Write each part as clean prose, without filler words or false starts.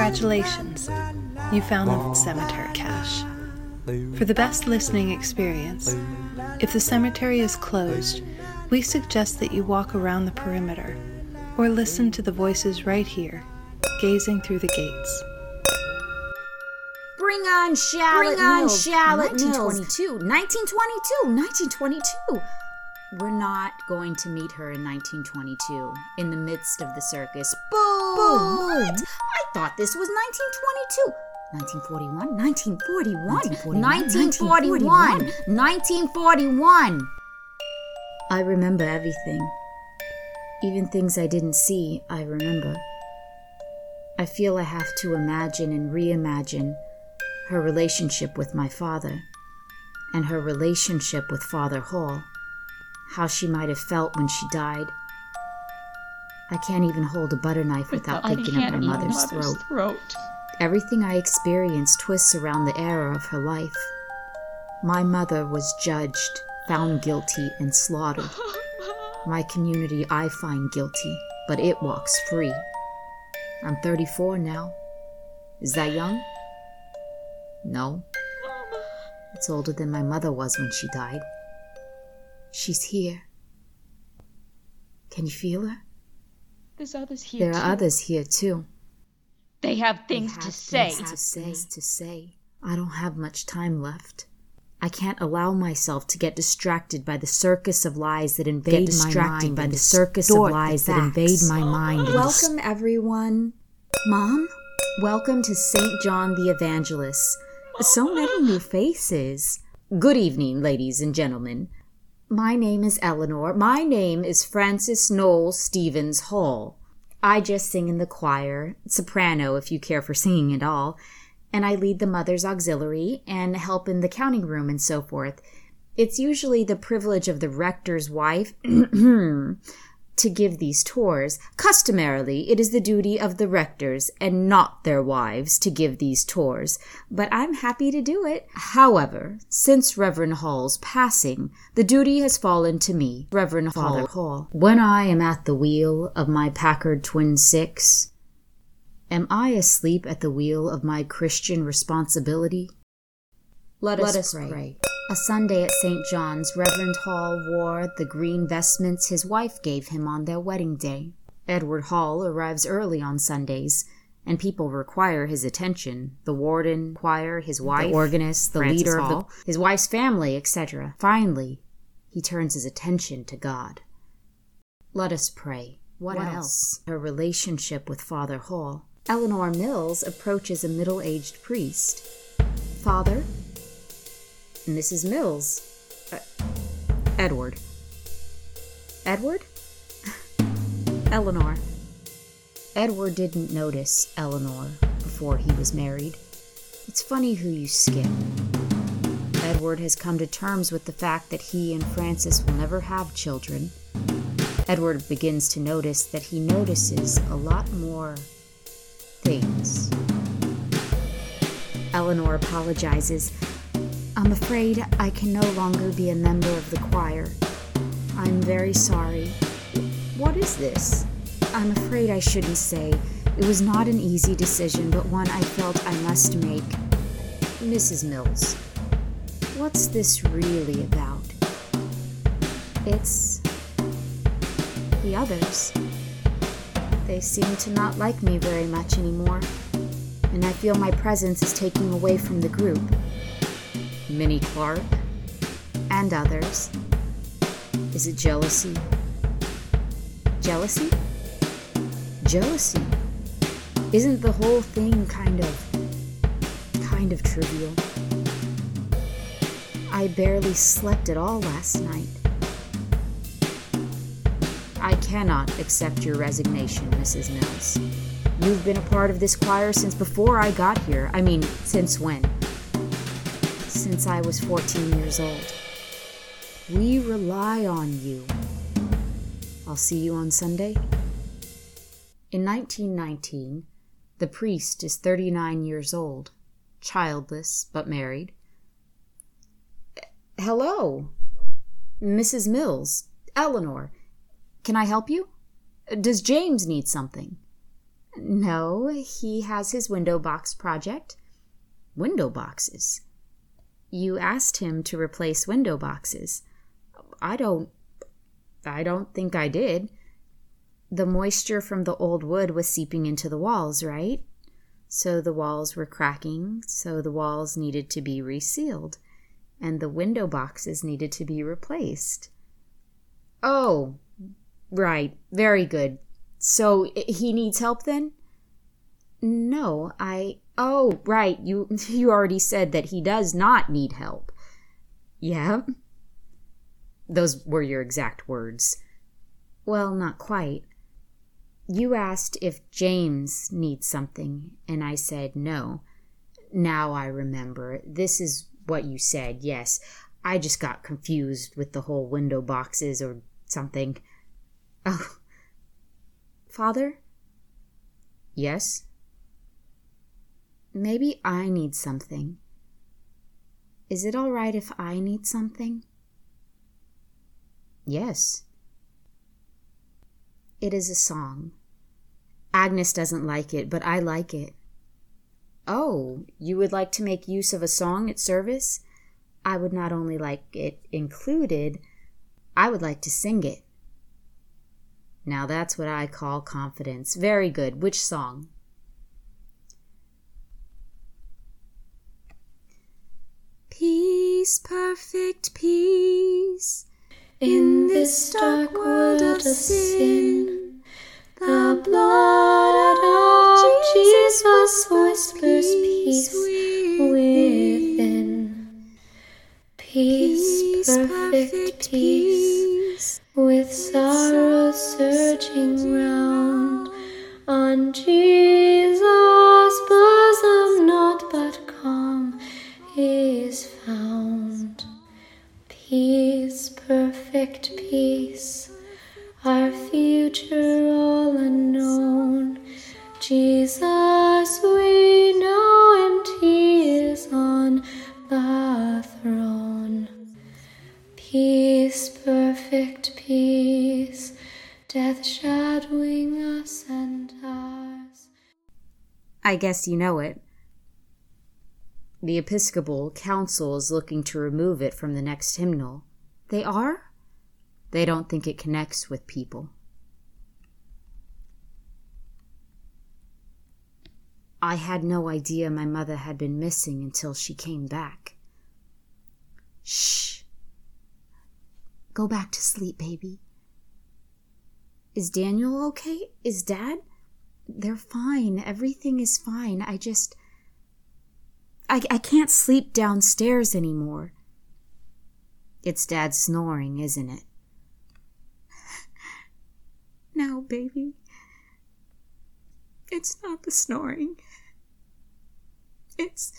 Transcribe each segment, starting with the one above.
Congratulations, you found the cemetery cache. For the best listening experience, if the cemetery is closed, we suggest that you walk around the perimeter or listen to the voices right here, gazing through the gates. Bring on Charlotte Mills. 1922. We're not going to meet her in 1922, in the midst of the circus. Boo! What? I thought this was 1922. 1941. I remember everything. Even things I didn't see, I remember. I feel I have to imagine and reimagine her relationship with my father, and her relationship with Father Hall, how she might have felt when she died. I can't even hold a butter knife without thinking of my mother's throat. Everything I experience twists around the era of her life. My mother was judged, found guilty, and slaughtered. My community I find guilty, but it walks free. I'm 34 now. Is that young? No. It's older than my mother was when she died. She's here. Can you feel her? There's others here There too. are others here too. They have things to say. I don't have much time left. I can't allow myself to get distracted by the circus of lies that invade my mind. Welcome, everyone. Mom, welcome to St. John the Evangelist. So many new faces. Good evening, ladies and gentlemen. My name is Eleanor. My name is Frances Noel Stevens Hall. I just sing in the choir, soprano if you care for singing at all, and I lead the Mother's Auxiliary and help in the counting room and so forth. It's usually the privilege of the rector's wife to give these tours. Customarily, it is the duty of the rectors and not their wives to give these tours, but I'm happy to do it. However, since Reverend Hall's passing, the duty has fallen to me, Reverend Father Hall. When I am at the wheel of my Packard Twin 6, am I asleep at the wheel of my Christian responsibility? Let us pray. A Sunday at St. John's, Reverend Hall wore the green vestments his wife gave him on their wedding day. Edward Hall arrives early on Sundays, and people require his attention. The warden, choir, his wife, the organist, the Frances leader Hall, of his wife's family, etc. Finally, he turns his attention to God. Let us pray. What else? Her relationship with Father Hall. Eleanor Mills approaches a middle-aged priest. Father? Mrs. Mills. Edward. Edward? Eleanor. Edward didn't notice Eleanor before he was married. It's funny who you skip. Edward has come to terms with the fact that he and Frances will never have children. Edward begins to notice that he notices a lot more things. Eleanor apologizes. I'm afraid I can no longer be a member of the choir. I'm very sorry. What is this? I'm afraid I shouldn't say. It was not an easy decision, but one I felt I must make. Mrs. Mills, what's this really about? It's the others. They seem to not like me very much anymore, and I feel my presence is taking away from the group. Minnie Clark, and others. Is it jealousy? Jealousy? Jealousy. Isn't the whole thing kind of trivial? I barely slept at all last night. I cannot accept your resignation, Mrs. Mills. You've been a part of this choir since before I got here. I mean, since when? Since I was 14 years old. We rely on you. I'll see you on Sunday. In 1919, the priest is 39 years old, childless but married. Hello, Mrs. Mills. Eleanor, can I help you? Does James need something? No, he has his window box project. Window boxes? You asked him to replace window boxes. I don't think I did. The moisture from the old wood was seeping into the walls, right? So the walls were cracking, so the walls needed to be resealed, and the window boxes needed to be replaced. Oh, right. Very good. So he needs help then? No, Oh, right. You already said that he does not need help. Yeah? Those were your exact words. Well, not quite. You asked if James needs something, and I said no. Now I remember. This is what you said, yes. I just got confused with the whole window boxes or something. Oh. Father? Yes? Maybe I need something. Is it all right if I need something? Yes. It is a song. Agnes doesn't like it, but I like it. Oh, you would like to make use of a song at service? I would not only like it included, I would like to sing it. Now that's what I call confidence. Very good. Which song? Peace, perfect peace, in this dark world of sin. The blood of Jesus whispers peace within. Peace, perfect peace, with sorrow surging round. On Jesus' bosom naught but calm is found. Peace, perfect peace, our future all unknown. Jesus we know, and he is on the throne. Peace, perfect peace, death shadowing us and ours. I guess you know it. The Episcopal Council is looking to remove it from the next hymnal. They are? They don't think it connects with people. I had no idea my mother had been missing until she came back. Shh. Go back to sleep, baby. Is Daniel okay? Is Dad? They're fine. Everything is fine. I can't sleep downstairs anymore. It's Dad snoring, isn't it? No, baby. It's not the snoring. It's...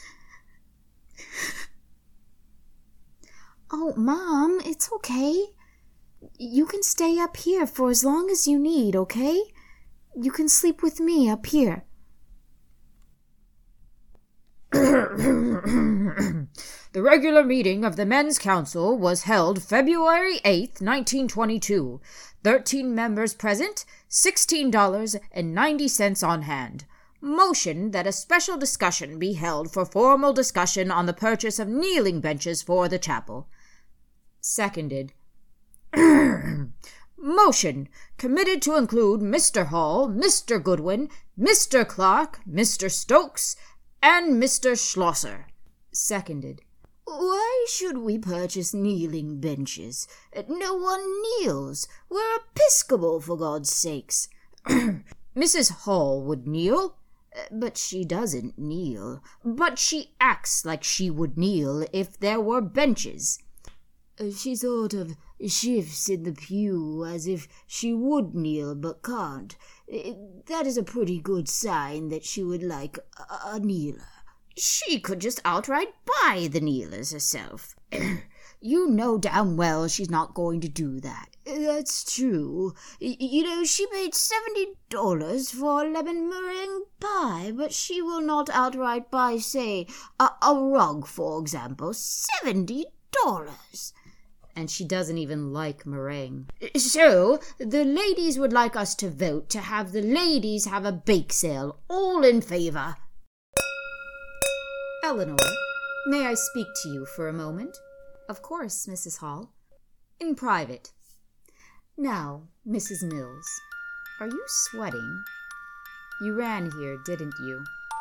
Oh, Mom, it's okay. You can stay up here for as long as you need, okay? You can sleep with me up here. The regular meeting of the Men's Council was held February 8th, 1922. 13 members present, $16.90 on hand. Motion that a special discussion be held for formal discussion on the purchase of kneeling benches for the chapel. Seconded. Motion committed to include Mr. Hall, Mr. Goodwin, Mr. Clark, Mr. Stokes, and Mr. Schlosser. Seconded. Why should we purchase kneeling benches? No one kneels. We're Episcopal, for God's sakes. Mrs. Hall would kneel, but she doesn't kneel. But she acts like she would kneel if there were benches. She sort of shifts in the pew as if she would kneel but can't. That is a pretty good sign that she would like a kneeler. She could just outright buy the kneelers herself. You know damn well she's not going to do that. That's true. You know, she paid $70 for a lemon meringue pie, but she will not outright buy, say, a rug, for example. $70. and she doesn't even like meringue. So, the ladies would like us to vote to have the ladies have a bake sale. All in favor. Eleanor, may I speak to you for a moment? Of course, Mrs. Hall. In private. Now, Mrs. Mills, are you sweating? You ran here, didn't you?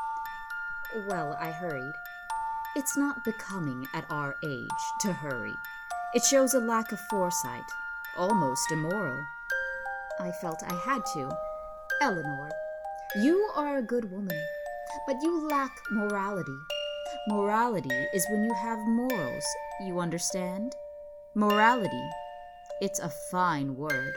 Well, I hurried. It's not becoming at our age to hurry. It shows a lack of foresight, almost immoral. I felt I had to. Eleanor, you are a good woman, but you lack morality. Morality is when you have morals, you understand? Morality. It's a fine word.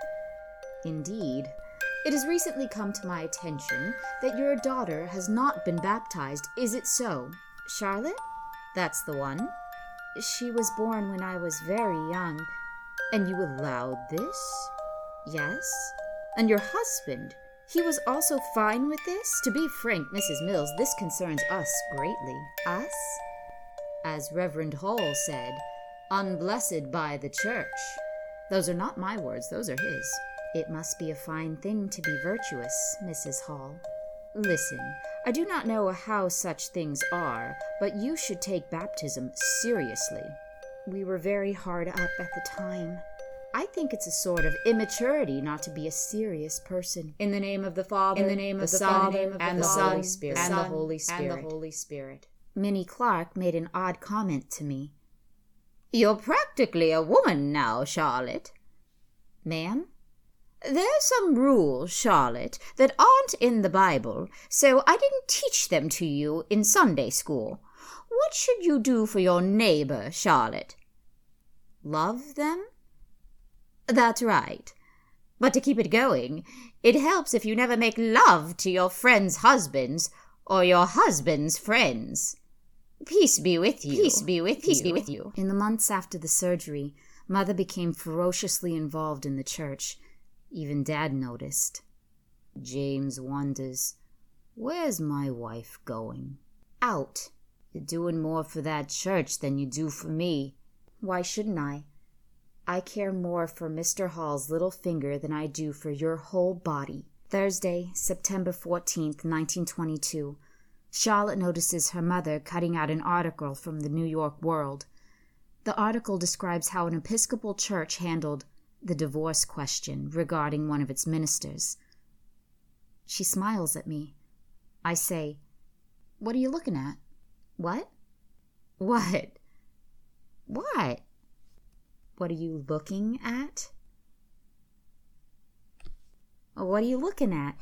Indeed, it has recently come to my attention that your daughter has not been baptized. Is it so? Charlotte? That's the one. She was born when I was very young. And you allowed this? Yes. And your husband, he was also fine with this? To be frank, Mrs. Mills, this concerns us greatly. Us? As Reverend Hall said, unblessed by the church. Those are not my words, those are his. It must be a fine thing to be virtuous, Mrs. Hall. Listen, I do not know how such things are, but you should take baptism seriously. We were very hard up at the time. I think it's a sort of immaturity not to be a serious person. In the name of the Father, in the name of the Son, and the Holy Spirit, and the Holy Spirit, and the Holy Spirit. Minnie Clark made an odd comment to me. You're practically a woman now, Charlotte. Ma'am? There's some rules, Charlotte, that aren't in the Bible, so I didn't teach them to you in Sunday school. What should you do for your neighbor, Charlotte? Love them? That's right. But to keep it going, it helps if you never make love to your friends' husbands or your husband's friends. Peace be with you. Peace be with you. Peace be with you. In the months after the surgery, Mother became ferociously involved in the church. Even Dad noticed. James wonders, where's my wife going? Out. You're doing more for that church than you do for me. Why shouldn't I? I care more for Mr. Hall's little finger than I do for your whole body. Thursday, September 14th, 1922. Charlotte notices her mother cutting out an article from the New York World. The article describes how an Episcopal church handled the divorce question regarding one of its ministers. She smiles at me. I say, "What are you looking at?" "What?" "What?" "What?" "What are you looking at?" "What are you looking at?"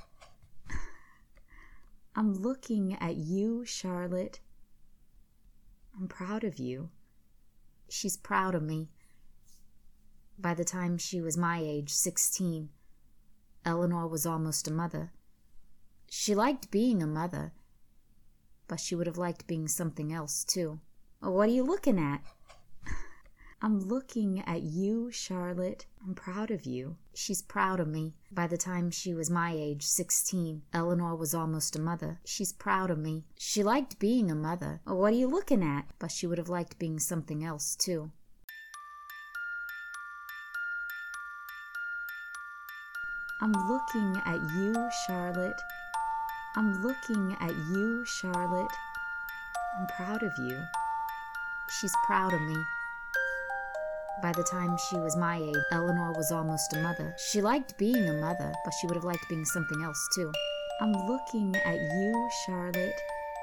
"I'm looking at you, Charlotte. I'm proud of you." She's proud of me. By the time she was my age, 16, Eleanor was almost a mother. She liked being a mother, but she would have liked being something else, too. "What are you looking at?" "I'm looking at you, Charlotte. I'm proud of you." She's proud of me. By the time she was my age, 16, Eleanor was almost a mother. She's proud of me. She liked being a mother. "What are you looking at?" But she would have liked being something else, too. "I'm looking at you, Charlotte. I'm looking at you, Charlotte. I'm proud of you." She's proud of me. By the time she was my age, Eleanor was almost a mother. She liked being a mother, but she would have liked being something else, too. "I'm looking at you, Charlotte."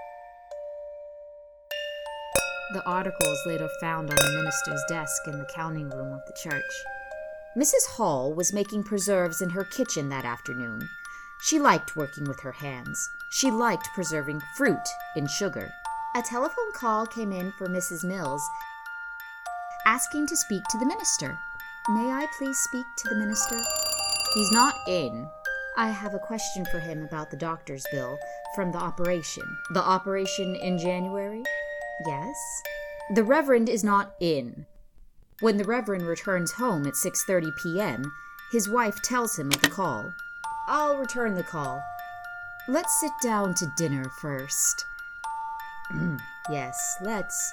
The article was later found on the minister's desk in the counting room of the church. Mrs. Hall was making preserves in her kitchen that afternoon. She liked working with her hands. She liked preserving fruit in sugar. A telephone call came in for Mrs. Mills, asking to speak to the minister. "May I please speak to the minister?" "He's not in." "I have a question for him about the doctor's bill from the operation." "The operation in January?" "Yes." "The Reverend is not in." When the Reverend returns home at 6:30 p.m., his wife tells him of the call. "I'll return the call. Let's sit down to dinner first." "Yes, let's.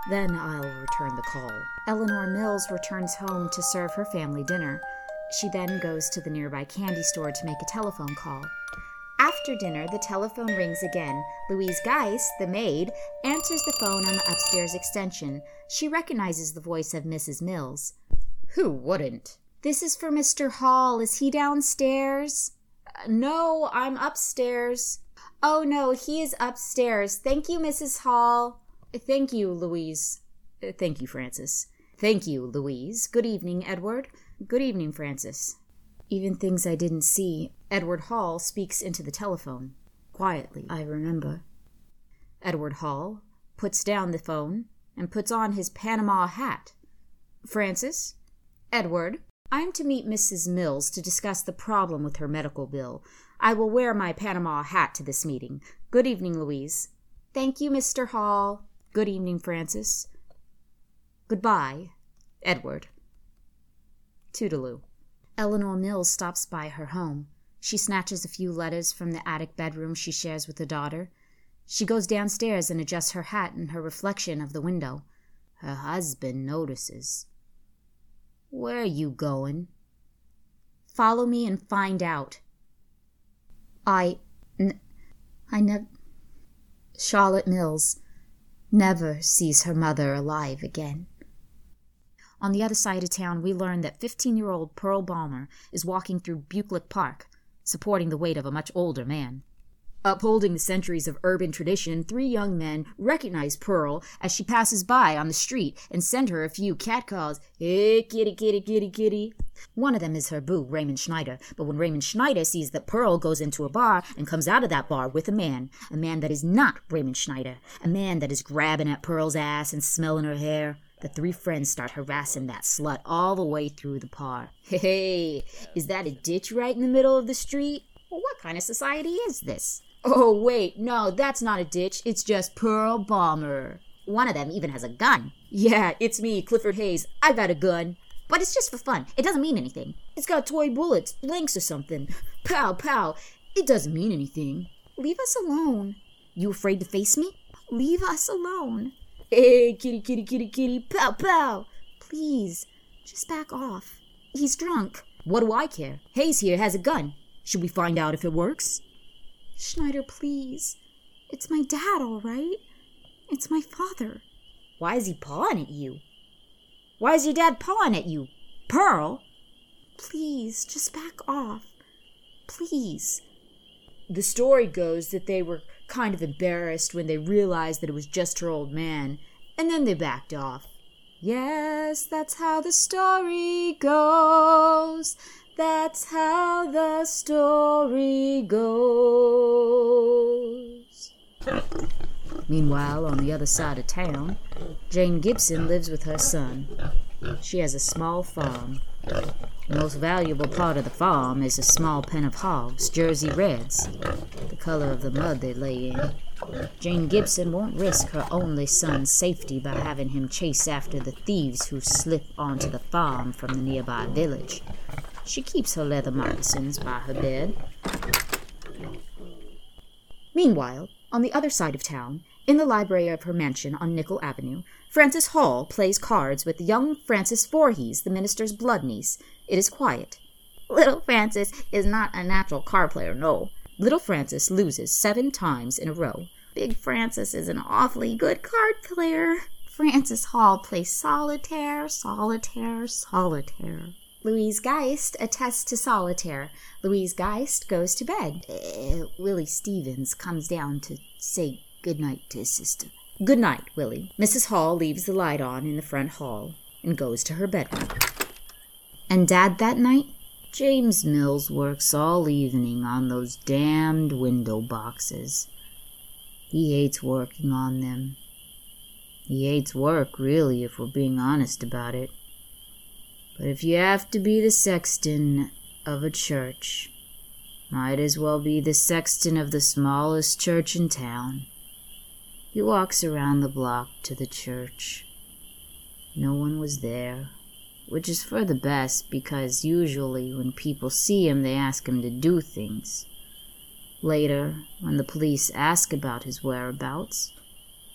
Then I'll return the call. Eleanor Mills returns home to serve her family dinner. She then goes to the nearby candy store to make a telephone call. After dinner, the telephone rings again. Louise Geist, the maid, answers the phone on the upstairs extension. She recognizes the voice of Mrs. Mills. Who wouldn't? This is for Mr. Hall. Is he downstairs? No, I'm upstairs. Oh, no, he is upstairs. Thank you, Mrs. Hall. Thank you, Louise. Thank you, Francis. Thank you, Louise. Good evening, Edward. Good evening, Francis. Even things I didn't see. Edward Hall speaks into the telephone. Quietly, I remember. Edward Hall puts down the phone and puts on his Panama hat. Francis? Edward? I'm to meet Mrs. Mills to discuss the problem with her medical bill. I will wear my Panama hat to this meeting. Good evening, Louise. Thank you, Mr. Hall. Good evening, Francis. Goodbye, Edward. Toodaloo. Eleanor Mills stops by her home. She snatches a few letters from the attic bedroom she shares with her daughter. She goes downstairs and adjusts her hat in her reflection of the window. Her husband notices. Where are you going? Follow me and find out. I never... Charlotte Mills never sees her mother alive again. On the other side of town, we learn that 15-year-old Pearl Balmer is walking through Buccleuch Park, supporting the weight of a much older man. Upholding the centuries of urban tradition, 3 young men recognize Pearl as she passes by on the street and send her a few catcalls. Hey, kitty, kitty, kitty, kitty. One of them is her boo, Raymond Schneider. But when Raymond Schneider sees that Pearl goes into a bar and comes out of that bar with a man that is not Raymond Schneider, a man that is grabbing at Pearl's ass and smelling her hair, the 3 friends start harassing that slut all the way through the par. Hey, is that a ditch right in the middle of the street? Well, what kind of society is this? Oh, wait, no, that's not a ditch. It's just Pearl Balmer. One of them even has a gun. Yeah, it's me, Clifford Hayes. I got a gun. But it's just for fun. It doesn't mean anything. It's got toy bullets, blanks or something. Pow, pow. It doesn't mean anything. Leave us alone. You afraid to face me? Leave us alone. Hey, kitty, kitty, kitty, kitty. Pow, pow. Please, just back off. He's drunk. What do I care? Hayes here has a gun. Should we find out if it works? Schneider, please. It's my dad, all right? It's my father. Why is he pawing at you? Why is your dad pawing at you? Pearl? Please, just back off. Please. The story goes that they were kind of embarrassed when they realized that it was just her old man, and then they backed off. Yes, that's how the story goes. That's how the story goes. Meanwhile, on the other side of town, Jane Gibson lives with her son. She has a small farm. The most valuable part of the farm is a small pen of hogs, Jersey Reds, the color of the mud they lay in. Jane Gibson won't risk her only son's safety by having him chase after the thieves who slip onto the farm from the nearby village. She keeps her leather moccasins by her bed. Meanwhile, on the other side of town, in the library of her mansion on Nickel Avenue, Frances Hall plays cards with young Frances Voorhees, the minister's blood niece. It is quiet. Little Frances is not a natural card player, no. Little Frances loses 7 times in a row. Big Frances is an awfully good card player. Frances Hall plays solitaire, solitaire, solitaire. Louise Geist attests to solitaire. Louise Geist goes to bed. Willie Stevens comes down to say goodnight to his sister. Good night, Willie. Mrs. Hall leaves the light on in the front hall and goes to her bedroom. And Dad that night? James Mills works all evening on those damned window boxes. He hates working on them. He hates work, really, if we're being honest about it. But if you have to be the sexton of a church, might as well be the sexton of the smallest church in town. He walks around the block to the church. No one was there, which is for the best because usually when people see him, they ask him to do things. Later, when the police ask about his whereabouts,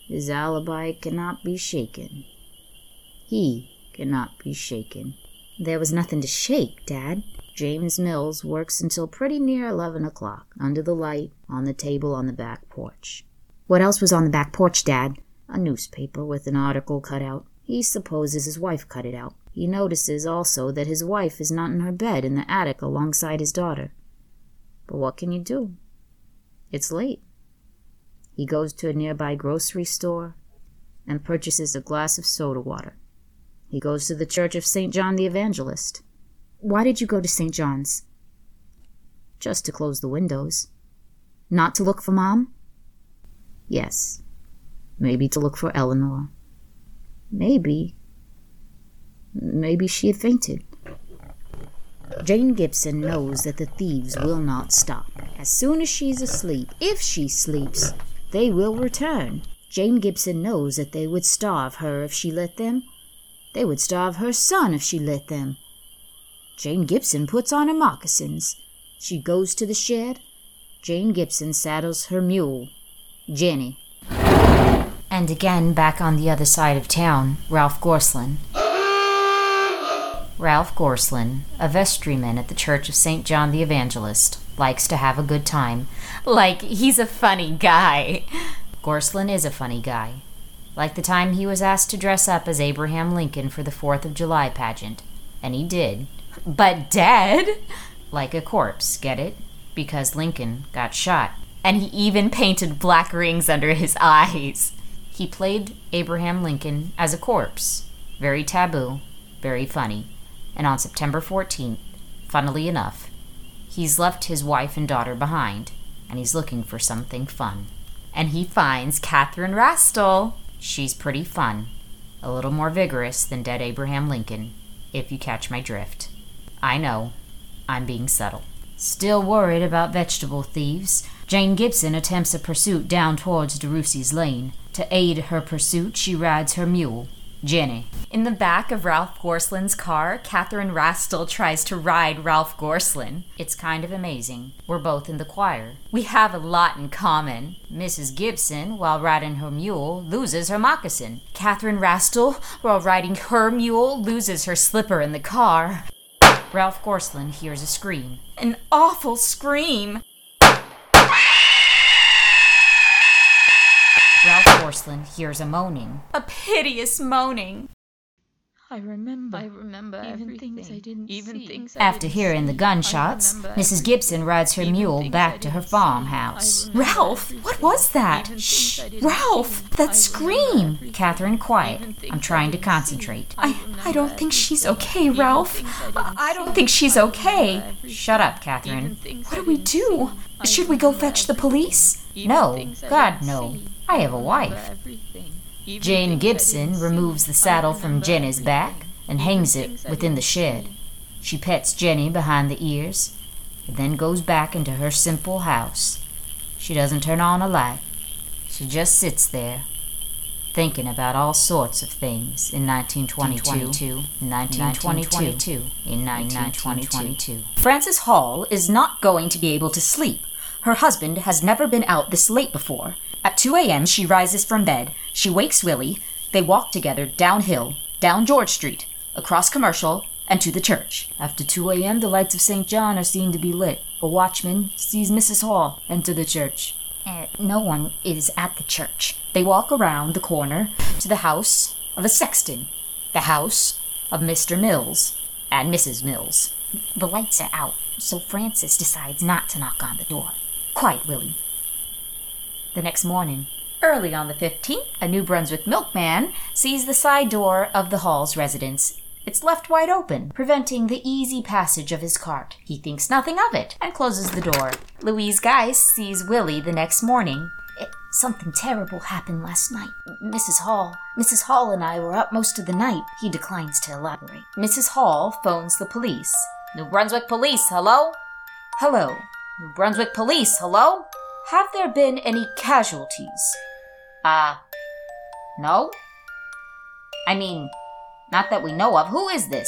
His alibi cannot be shaken. He cannot be shaken. There was nothing to shake, Dad. James Mills works until pretty near 11 o'clock, under the light, on the table on the back porch. What else was on the back porch, Dad? A newspaper with an article cut out. He supposes his wife cut it out. He notices also that his wife is not in her bed in the attic alongside his daughter. But what can you do? It's late. He goes to a nearby grocery store and purchases a glass of soda water. He goes to the Church of St. John the Evangelist. Why did you go to St. John's? Just to close the windows. Not to look for Mom? Yes. Maybe to look for Eleanor. Maybe she had fainted. Jane Gibson knows that the thieves will not stop. As soon as she's asleep, if she sleeps, they will return. Jane Gibson knows that they would starve her if she let them. They would starve her son if she let them. Jane Gibson puts on her moccasins. She goes to the shed. Jane Gibson saddles her mule, Jenny. And again, back on the other side of town, Ralph Gorslin. Ralph Gorslin, a vestryman at the Church of St. John the Evangelist, likes to have a good time. Like, he's a funny guy. Gorslin is a funny guy. Like the time he was asked to dress up as Abraham Lincoln for the 4th of July pageant. And he did. But dead? Like a corpse, get it? Because Lincoln got shot. And he even painted black rings under his eyes. He played Abraham Lincoln as a corpse. Very taboo, very funny. And on September 14th, funnily enough, he's left his wife and daughter behind, and he's looking for something fun. And he finds Catherine Rastall. She's pretty fun. A little more vigorous than dead Abraham Lincoln, if you catch my drift. I know, I'm being subtle. Still worried about vegetable thieves, Jane Gibson attempts a pursuit down towards DeRussey's Lane. To aid her pursuit, she rides her mule, Jenny. In the back of Ralph Gorslin's car, Catherine Rastall tries to ride Ralph Gorslin. It's kind of amazing. We're both in the choir. We have a lot in common. Mrs. Gibson, while riding her mule, loses her moccasin. Catherine Rastall, while riding her mule, loses her slipper in the car. Ralph Gorslin hears a scream. An awful scream! Ralph Gorslin hears a moaning. A piteous moaning. I remember Even everything. things I didn't Even see. things I After didn't hearing the see. gunshots, I remember Mrs. everything. Gibson rides her Even mule things back I to her didn't see. farmhouse. I remember Ralph, everything. what was that? Even Shh, things I didn't Ralph, see. that I scream! remember everything. Catherine, quiet. Even things I'm I trying to didn't concentrate. see. I don't think she's okay, Even Ralph. things I didn't I don't see. think she's I remember okay. everything. Shut up, Even Catherine. things What I do we didn't do? see. I Should we go remember fetch the everything. police? Even No, things I God, didn't no. see. I have a remember wife. everything. Even Jane things I Gibson didn't see. removes the I saddle from remember Jenny's everything. back and Even hangs things it I within the didn't shed. see. She pets Jenny behind the ears and then goes back into her simple house. She doesn't turn on a light. She just sits there, thinking about all sorts of things in 1922, in 1922. Frances Hall is not going to be able to sleep. Her husband has never been out this late before. At 2 a.m. she rises from bed. She wakes Willie. They walk together downhill, down George Street, across Commercial, and to the church. After 2 a.m. the lights of St. John are seen to be lit. A watchman sees Mrs. Hall enter the church. No one is at the church. They walk around the corner to the house of a sexton. The house of Mr. Mills and Mrs. Mills. The lights are out, so Frances decides not to knock on the door. Quiet, Willie. The next morning, early on the 15th, a New Brunswick milkman sees the side door of the Hall's residence. It's left wide open, preventing the easy passage of his cart. He thinks nothing of it and closes the door. Louise Geis sees Willie the next morning. Something terrible happened last night. Mrs. Hall and I were up most of the night. He declines to elaborate. Mrs. Hall phones the police. New Brunswick Police, hello? Hello. New Brunswick Police, hello? Have there been any casualties? No? I mean, not that we know of. Who is this?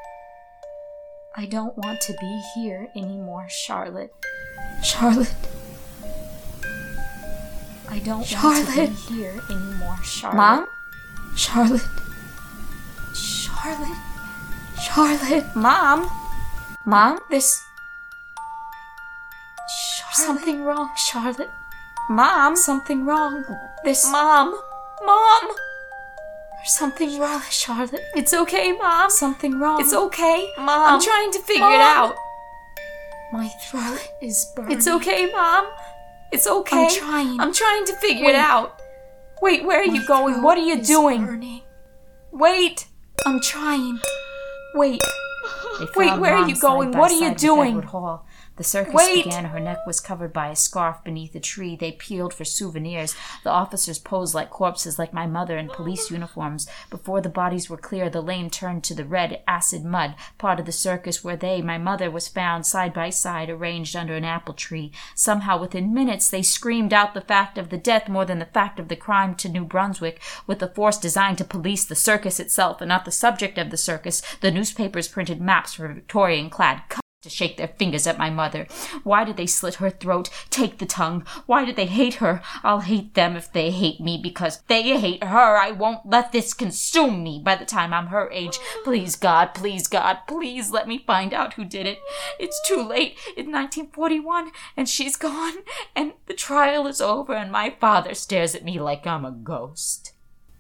I don't want to be here anymore, Charlotte. Charlotte. I don't Charlotte. want to be here anymore, Charlotte. Mom? Charlotte. Charlotte. Charlotte. Mom? Mom? There's Charlotte. something wrong, Charlotte. Mom? Something wrong. Mom? There's something wrong, Charlotte. It's okay, Mom. Something wrong. It's okay, Mom. I'm trying to figure it Mom. out. My throat is burning. It's okay, Mom. It's okay. I'm trying. I'm trying to figure Wait. it out. Wait, where are My you going? throat What are you is doing? burning. Wait. I'm trying. Wait. They Wait, found where are Mom you going? side by What are you side with doing? Edward Hall. The circus Wait! began. Her neck was covered by a scarf beneath a tree. They peeled for souvenirs. The officers posed like corpses, like my mother, in police uniforms. Before the bodies were clear, the lame turned to the red, acid mud, part of the circus where they, my mother, was found side by side, arranged under an apple tree. Somehow, within minutes, they screamed out the fact of the death more than the fact of the crime to New Brunswick, with a force designed to police the circus itself, and not the subject of the circus. The newspapers printed maps for Victorian-clad to shake their fingers at my mother. Why did they slit her throat, take the tongue? Why did they hate her? I'll hate them if they hate me, because they hate her. I won't let this consume me by the time I'm her age. Please, God, please let me find out who did it. It's too late. It's 1941, and she's gone, and the trial is over, and my father stares at me like I'm a ghost.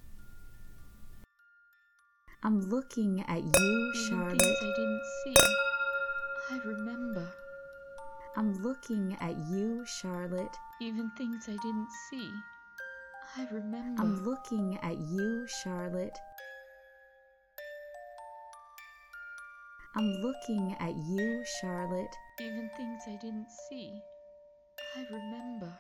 I'm looking at you, Charlotte. Things I didn't see. I remember. I'm looking at you, Charlotte. Even things I didn't see. I remember. I'm looking at you, Charlotte. I'm looking at you, Charlotte. Even things I didn't see. I remember.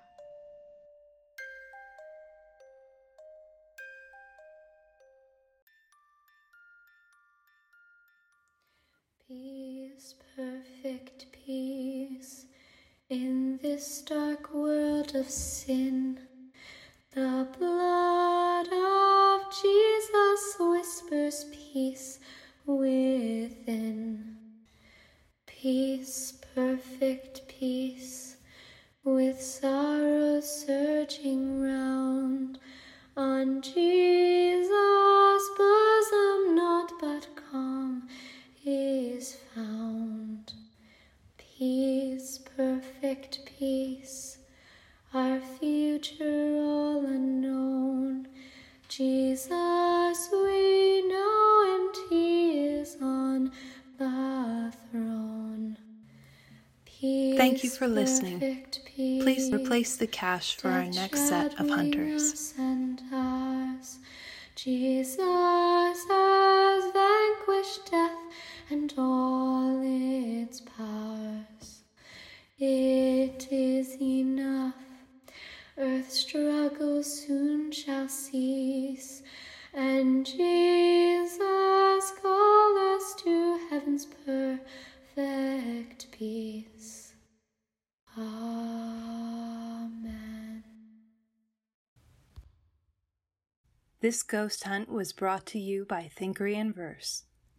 Peace, perfect peace, in this dark world of sin. The blood of Jesus whispers peace within. Peace, perfect peace, with sorrow surging round. On Jesus' bosom, naught but calm is found. Peace, perfect peace, our future all unknown. Jesus we know, and He is on the throne. Peace, Thank you for listening. Perfect peace, Please replace the cache for our next set of hunters. us and ours. Jesus has vanquished death and all its powers. It is enough. Earth's struggles soon shall cease, and Jesus call us to heaven's perfect peace. Amen. This ghost hunt was brought to you by Thinkery in Verse.